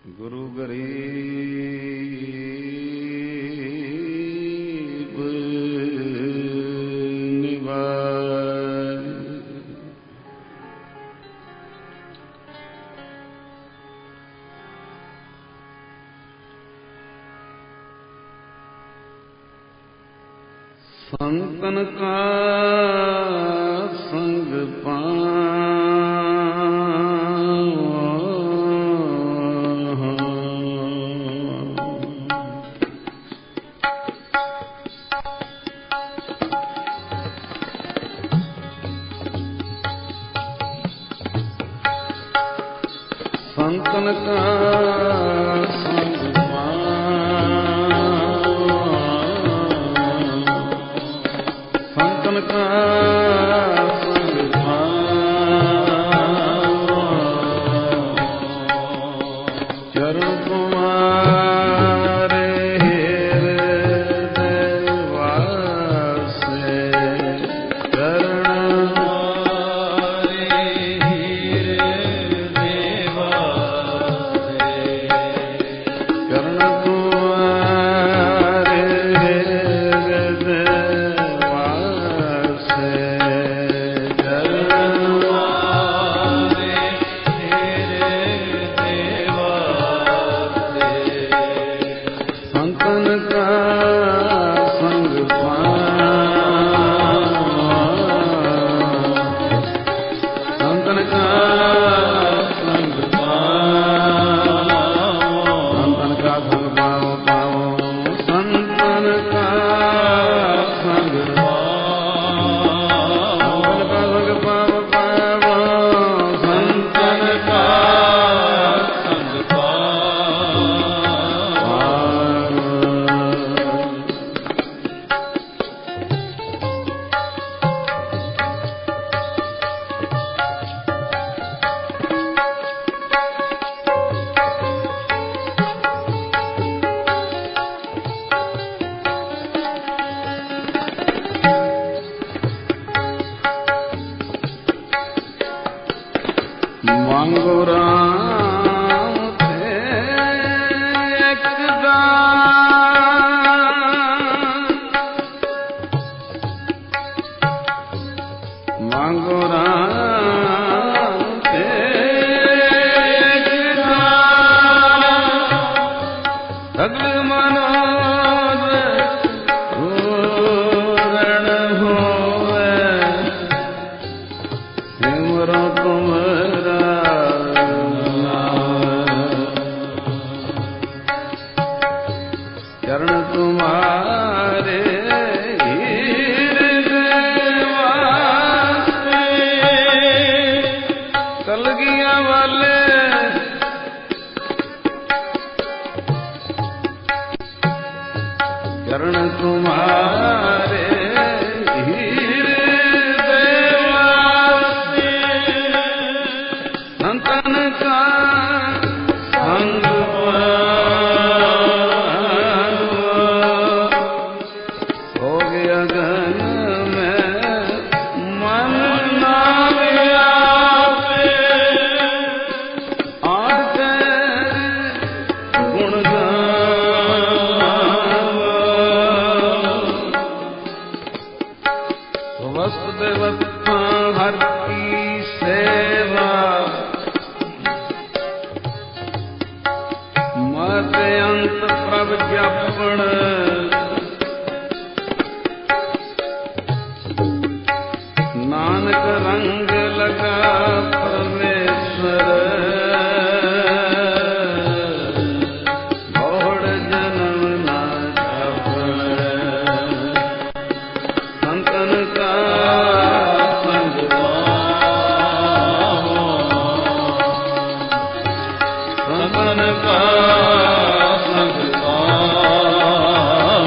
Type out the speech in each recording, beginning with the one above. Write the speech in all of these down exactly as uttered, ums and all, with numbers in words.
गुरु गरीब निवाज, संतन का संग संतन का संग संतन का संग चरण तुम्हारे हृदय वासे, चरण मांगो राम थे एक दान, मांगो राम थे एक दान, सगल मनोज पूर्ण होवे, सिमरो तुम चरण तुम्हारे हृदय वासे, कलगिया वाले चरण तुम्हारे हृदय वासे, संतन का संग हर की सेवा, मत अंत प्रभ जपण, नानक रंग लगा परमेश्वर, भोड़ जन्म ना जपण, संतन का संतन का संग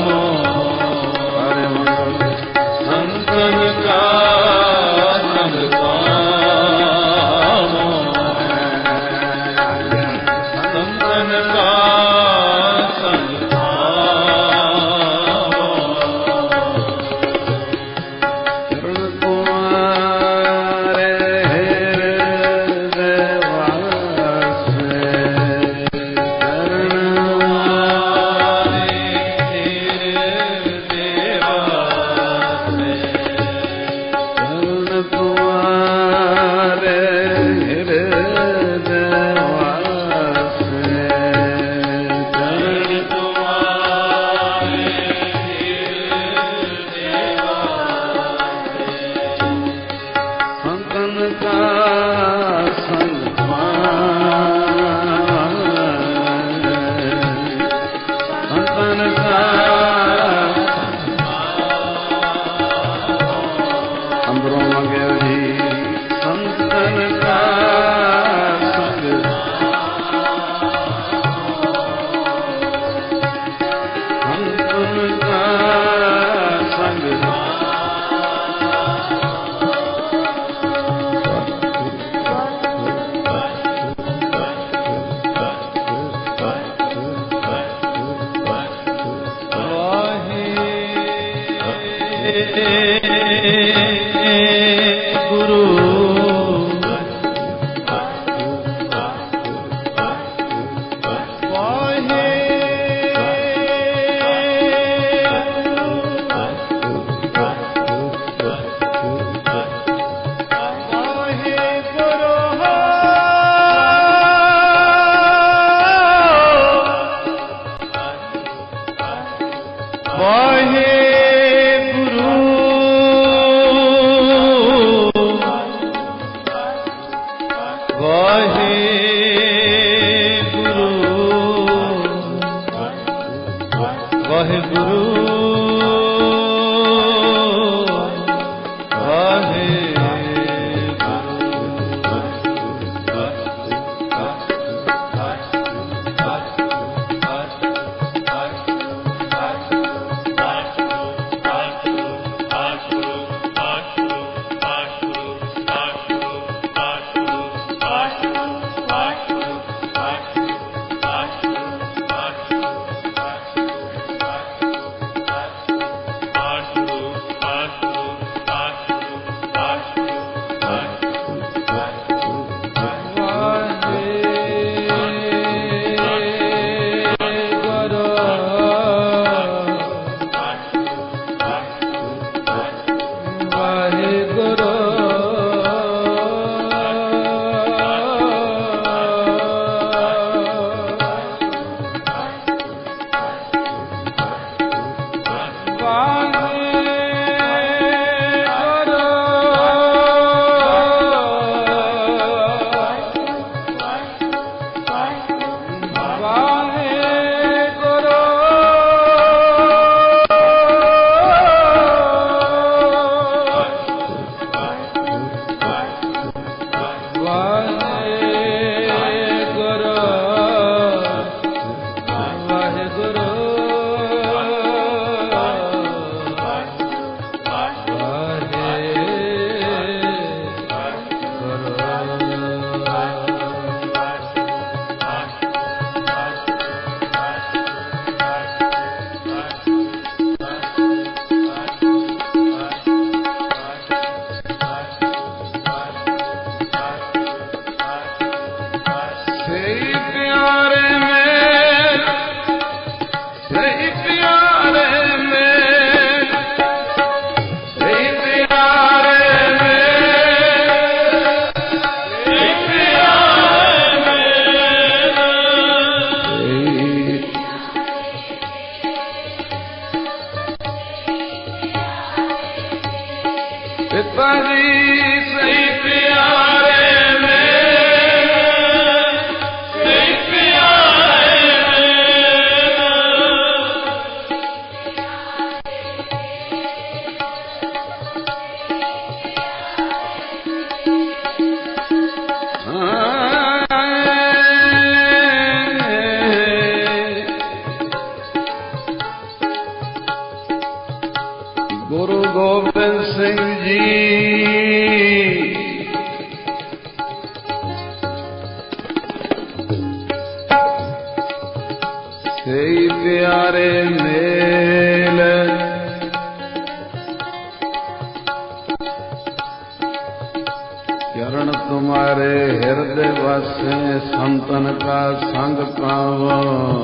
पिताजी सही प्यारे मेरे, सही प्यारे गुरु गोबिंद सिंह जी सही प्यारे मेल, चरण तुम्हारे हृदय वासे संतन का संग पावो।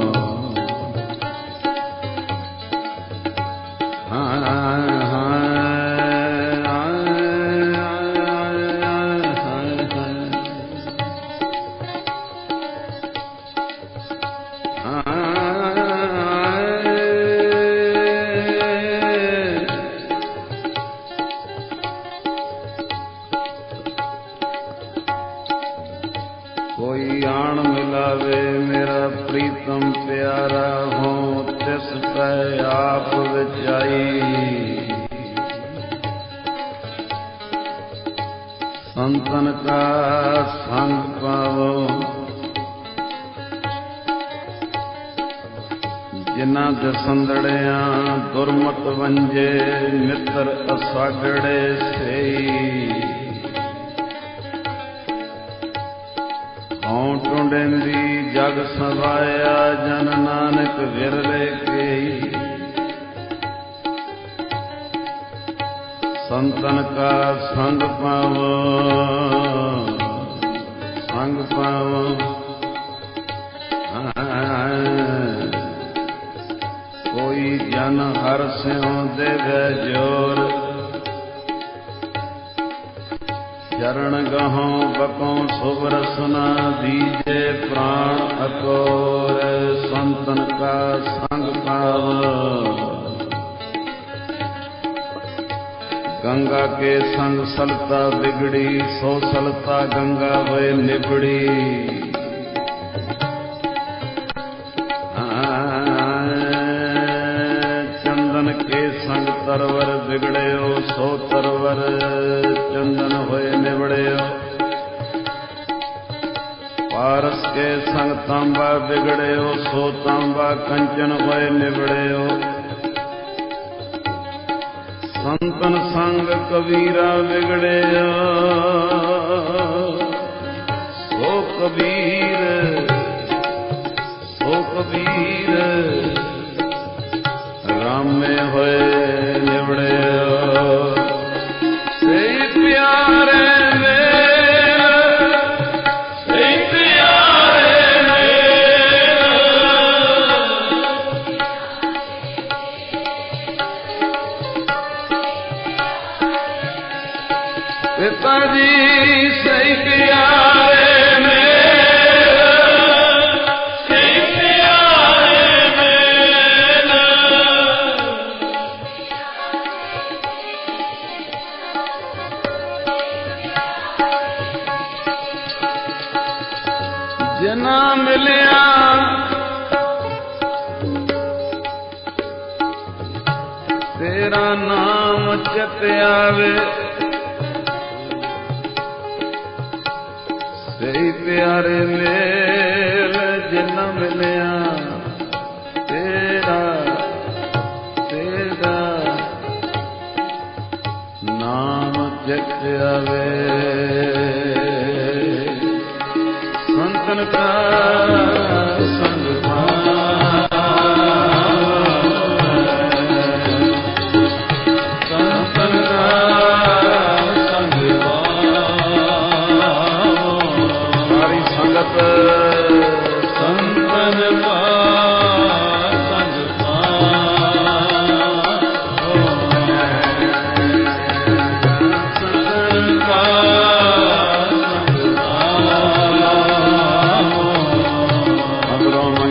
कोई आण मिलावे मेरा प्रीतम प्यारा हो, तिस पे आप विचाई। संतन का संग पावो, जिन्ना दे संदड़िया दुर्मत वंजे, मित्र असागड़े सेई। हों टुंडेंदी जग सवाया, जन नानक विरले केई। संतन का संग पावो, संग पावो। कोई जन हर स्यों देवे जोर, चरण गहों बकों सुबरसना, दीजे प्राण अकोर। संतन का संग पावो, गंगा के संग सलता बिगड़ी, सो सलता गंगा वे निबड़ी। चंदन के संग तरवर बिगड़े हो, सो तरवर चंदन होए निबड़े हो। पारस के संग तांबा बिगड़े हो, सो तांबा कंचन होए निबड़े हो। संतन संग कबीरा बिगड़े सो कबीर, सो कबीर राम में होए निबड़े। सही प्यारे पिताजी सही प्यारे मेरे, सही प्यारे मेरे। जना मिलिया तेरा नाम चित आवे, सही प्यारे मेल जिन्ना मिलिया तेरा, तेरा नाम चित आवे। संतन का संग संतन का संगत, संतन का संग संतन का संग।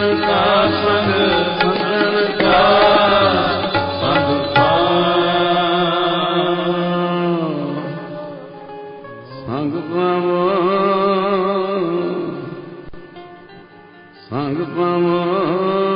ਸੱਜਣ ਕਾ ਸੰਗ, ਸੱਜਣ ਕਾ ਸੰਗ ਸੰਗ ਪਾਵੋ, ਸੰਗ ਪਾਵੋ।